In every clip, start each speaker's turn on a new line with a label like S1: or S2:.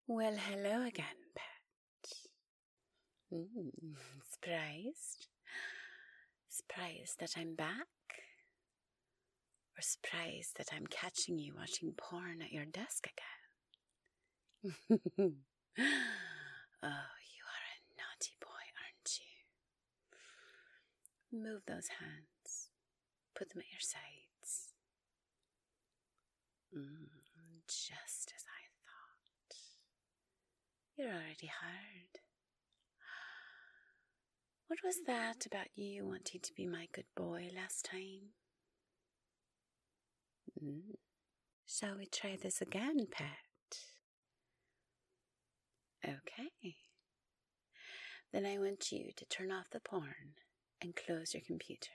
S1: Well, hello again, pet. Surprised? Surprised that I'm back? Or surprised that I'm catching you watching porn at your desk again? Oh, you are a naughty boy, aren't you? Move those hands. Put them at your sides. Just as I thought. You're already hard. What was that about you wanting to be my good boy last time? Shall we try this again, pet? Okay. Then I want you to turn off the porn and close your computer.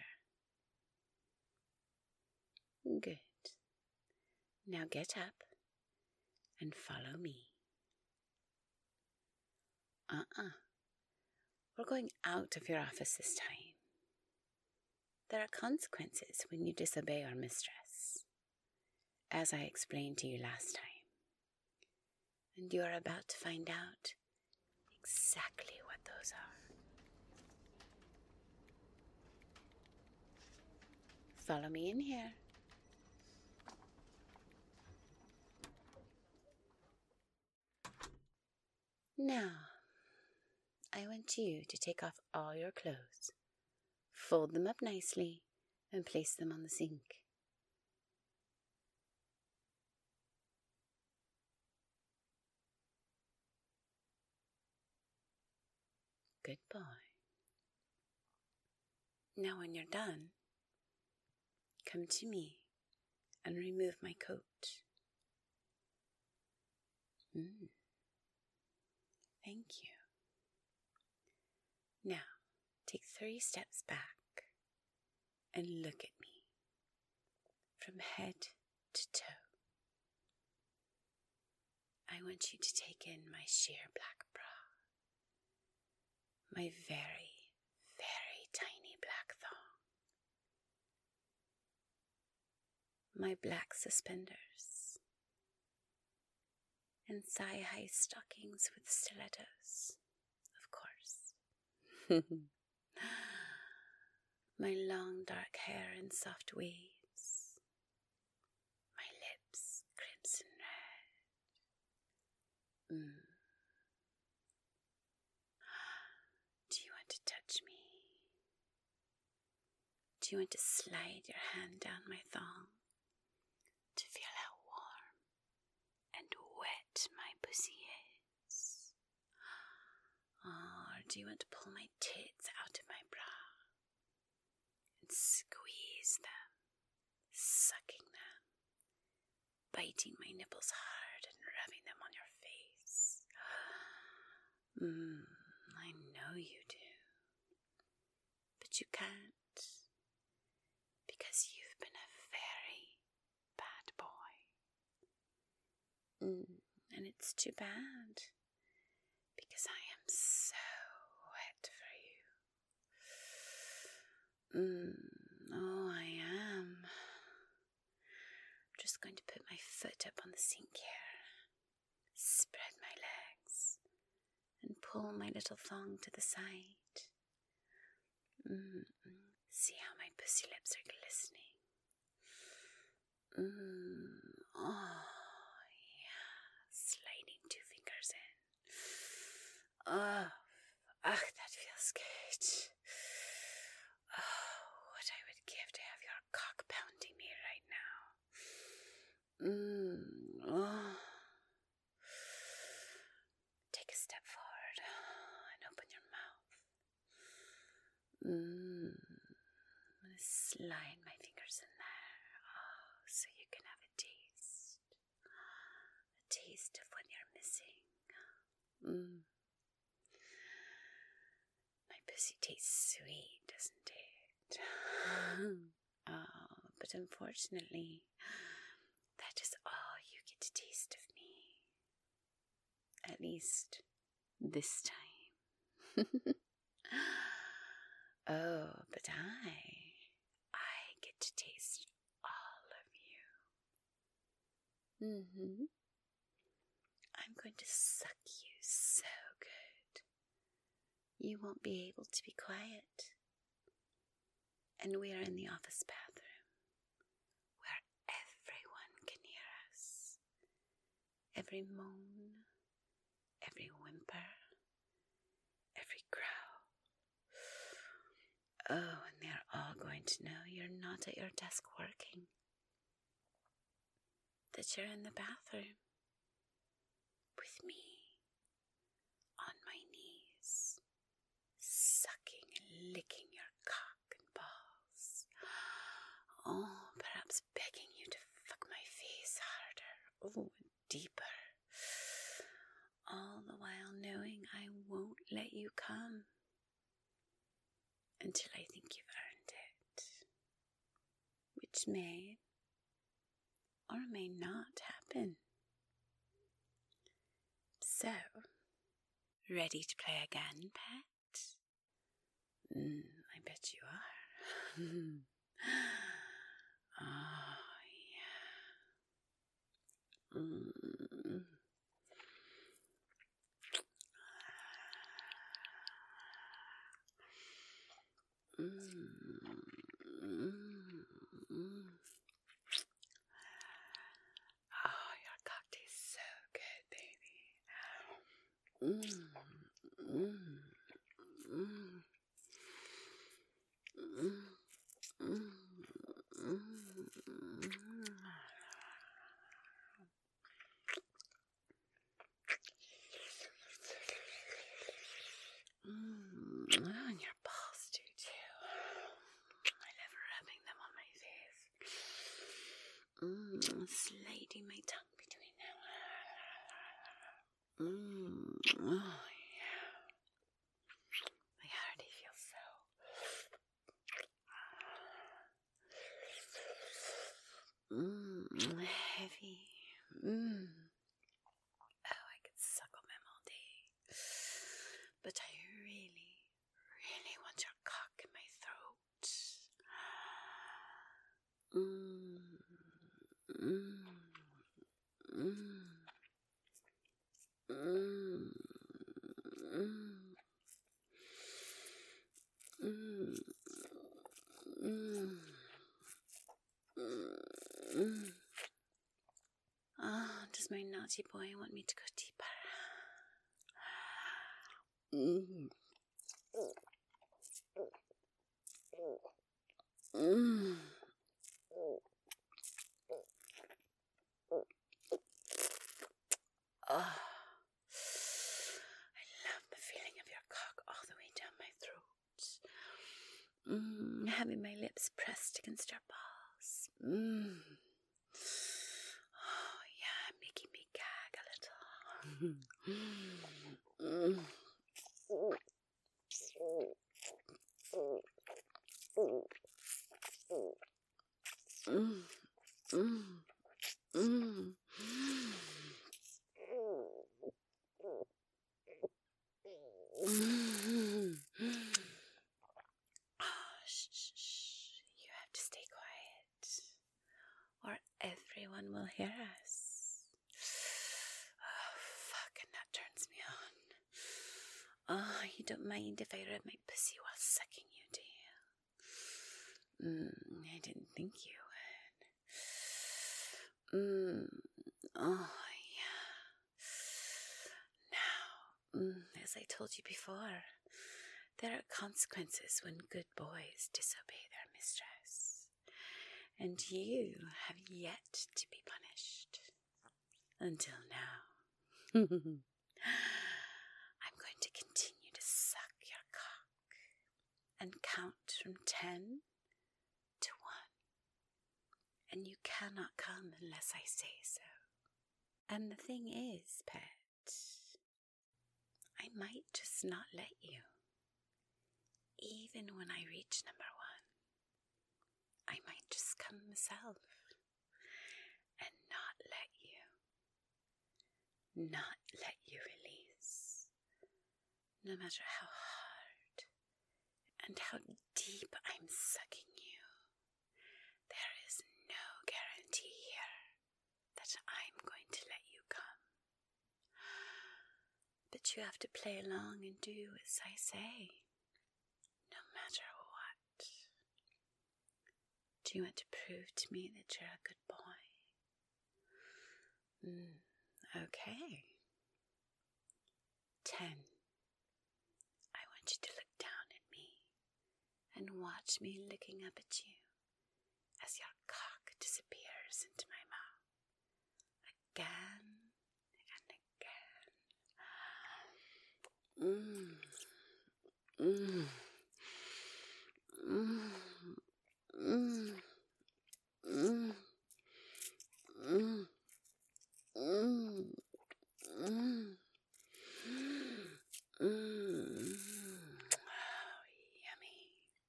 S1: Good. Now get up and follow me. We're going out of your office this time. There are consequences when you disobey our mistress, as I explained to you last time. And you are about to find out exactly what those are. Follow me in here. Now, I want you to take off all your clothes, fold them up nicely, and place them on the sink. Good boy. Now when you're done, come to me and remove my coat. Thank you. Now, take 3 steps back and look at me from head to toe. I want you to take in my sheer black bra, my very, very tiny black thong, my black suspenders, and thigh-high stockings with stilettos, of course. My long dark hair in soft waves, my lips crimson red. Do you want to touch me? Do you want to slide your hand down my thong to feel how warm and wet my pussy is? Or do you want to pull my tits out of my bra and squeeze them, sucking them, biting my nipples hard and rubbing them on your face? I know you do. But you can't, because you've been a very bad boy. And it's too bad, because I am so wet for you. Oh, I am. I'm just going to put my foot up on the sink here, spread my legs, and pull my little thong to the side. See how my pussy lips are glistening. Oh, yeah. Sliding 2 fingers in. That feels good. Oh, what I would give to have your cock pounding me right now. Take a step forward and open your mouth. I'm going to slide my fingers in there, so you can have a taste of what you're missing. My pussy tastes sweet, doesn't it? But unfortunately, that is all you get to taste of me. At least this time. Oh, but I get to taste all of you. I'm going to suck you so good. You won't be able to be quiet. And we are in the office bathroom, where everyone can hear us. Every moan, every whimper, every growl. Oh, and they're all going to know you're not at your desk working. That you're in the bathroom with me on my knees, sucking and licking your cock and balls. Oh, perhaps begging you to fuck my face harder, oh, and deeper. All the while knowing I won't let you come until I think you've earned it, which may or may not happen. So, ready to play again, pet? I bet you are. Oh, yeah. Oh, your cock tastes so good, baby. And your balls do too. I love rubbing them on my face. Sliding my tongue between them. Oh, yeah. My heart feels so heavy. Oh, I could suckle them all day. But I really, really want your cock in my throat. Oh, does my naughty boy want me to go deeper? Oh, I love the feeling of your cock all the way down my throat. Having my lips pressed against your balls. Oh, yeah, making me gag a little. Shh. You have to stay quiet, or everyone will hear us. Oh, fuck, and that turns me on. Oh, you don't mind if I rub my pussy while sucking you, do you? I didn't think you would. Oh, yeah. Now, as I told you before, there are consequences when good boys disobey their mistress, and you have yet to be punished. Until now. I'm going to continue to suck your cock and count from 10 to 1, and you cannot come unless I say so. And the thing is, pet, I might just not let you. Even when I reach number 1, I might just come myself and not let you release. No matter how hard and how deep I'm sucking you, there is no guarantee here that I'm going to let you come. that you have to play along and do as I say, no matter what. Do you want to prove to me that you're a good boy? Okay. 10. I want you to look down at me and watch me looking up at you as your cock disappears into my mouth. Again and again. Yummy.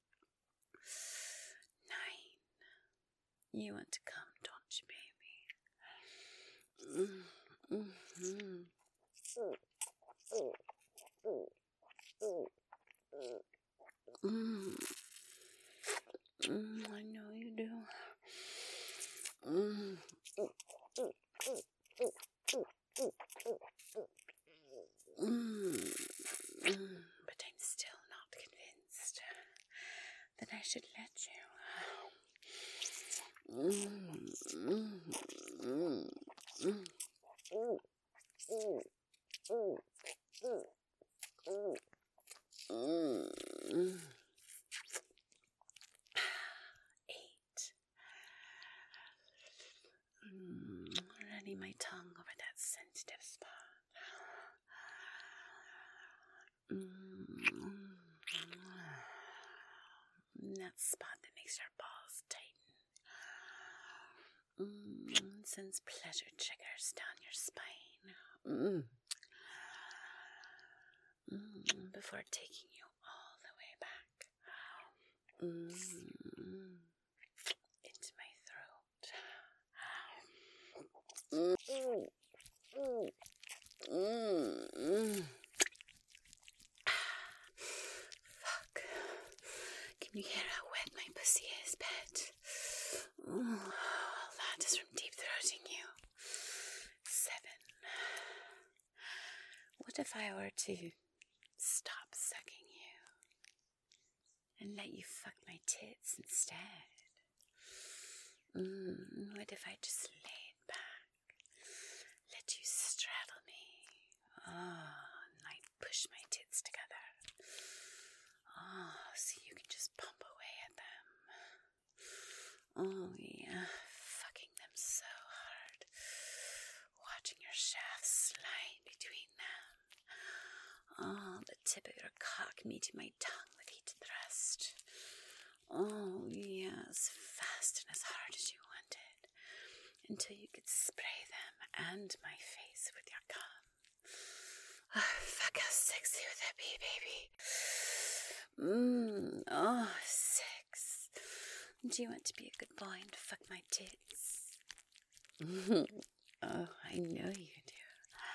S1: 9. You want to come, don't you, baby? I know you do. But I'm still not convinced that I should let you. Running my tongue over that sensitive spot. That spot that makes your balls tighten. Sends pleasure triggers down your spine. Before taking you all the way back. Into my throat. Fuck. Can you hear how wet my pussy is, pet? All that is from deep throating you. 7. What if I were to stop sucking you and let you fuck my tits instead? What if I just laid back, let you straddle me, and I push my tits together, so you can just pump away at them. Oh yeah, fucking them so hard, watching your shafts slide between them. The tip of your cock meeting my tongue with each thrust. Oh, yes, fast and as hard as you wanted, until you could spray them and my face with your cum. Fuck, how sexy would that be, baby? 6. Do you want to be a good boy and fuck my tits? Oh, I know you do.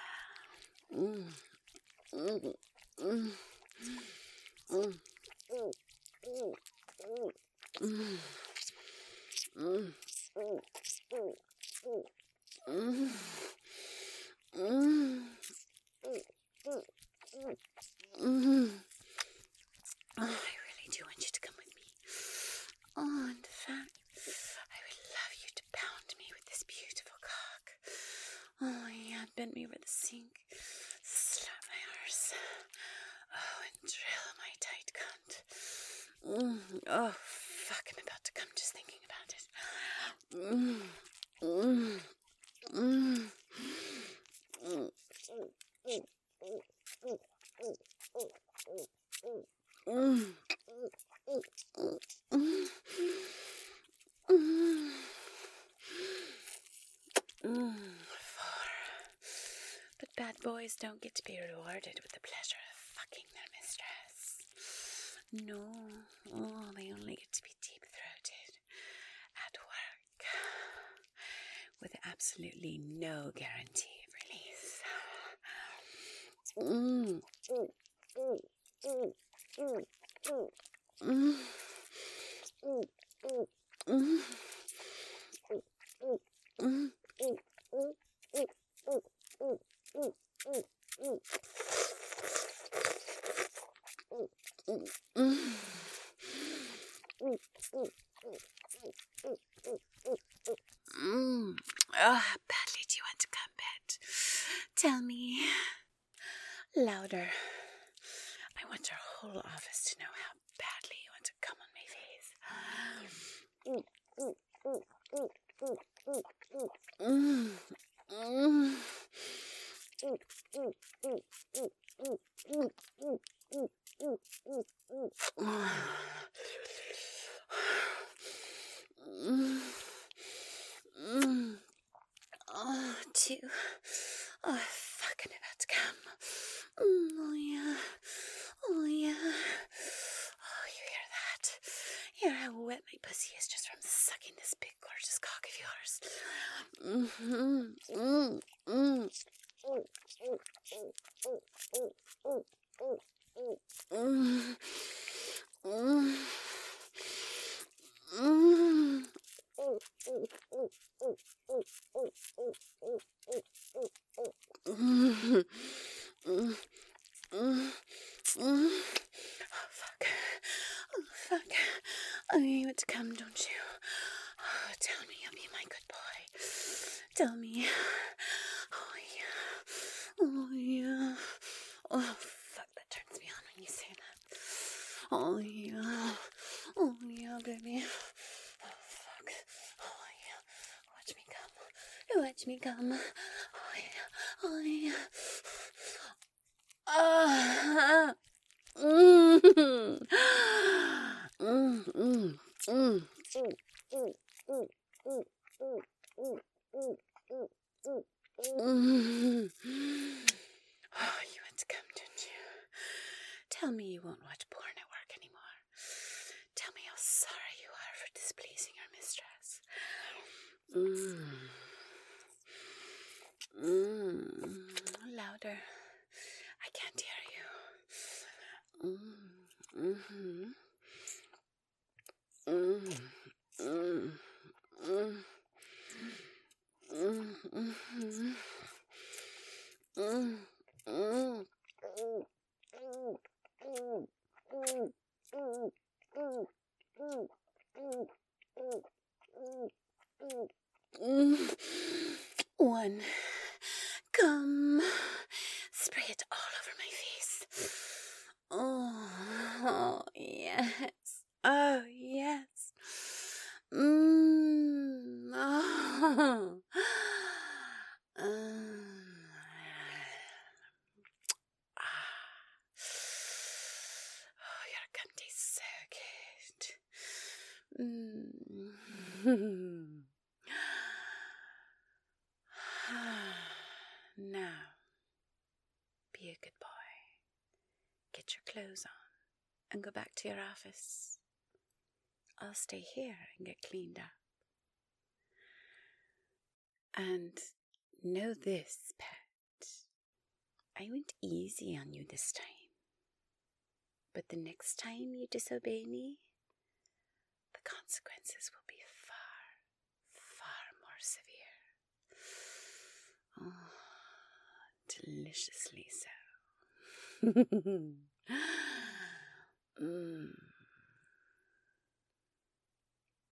S1: I really do want you to come with me. In fact, I would love you to pound me with this beautiful cock. Yeah, bend me over the sink, slap my arse. And drill my tight cunt. Fuck, I'm about to come just thinking about it. But bad boys don't get to be rewarded with the pleasure of fucking their mistress. No, they only get to be deep-throated at work with absolutely no guarantee of release. Oh, how badly do you want to come, Pet? Tell me. Louder. I want our whole office to know how badly you want to come on my face. Oh, two. Oh, fuck, I'm about to come. Oh, yeah. Oh, yeah. Oh, you hear that? Hear how wet my pussy is just from sucking this big, gorgeous cock of yours. Oh, fuck. Oh, fuck. Oh, you want to come, don't you? Oh, tell me you'll be my good boy. Tell me. Oh, yeah. Oh, yeah. Oh, fuck, that turns me on when you say that. Oh, yeah. Oh, yeah, baby. Oh, fuck. Oh, yeah. Watch me come. Watch me come. Oh, yeah. Oh, yeah. Ah. Oh, you want to come, don't you? Tell me you won't watch porn at work anymore. Tell me how sorry you are for displeasing your mistress. Louder. I can't hear you. One. Come. Spray it all over my face. Oh, yes. Oh, yes. Oh. Oh, your cum tastes so good. Now, be a good boy. Get your clothes on and go back to your office. I'll stay here and get cleaned up. And know this, Pet. I went easy on you this time. But the next time you disobey me, the consequences will be far, far more severe. Oh, deliciously so.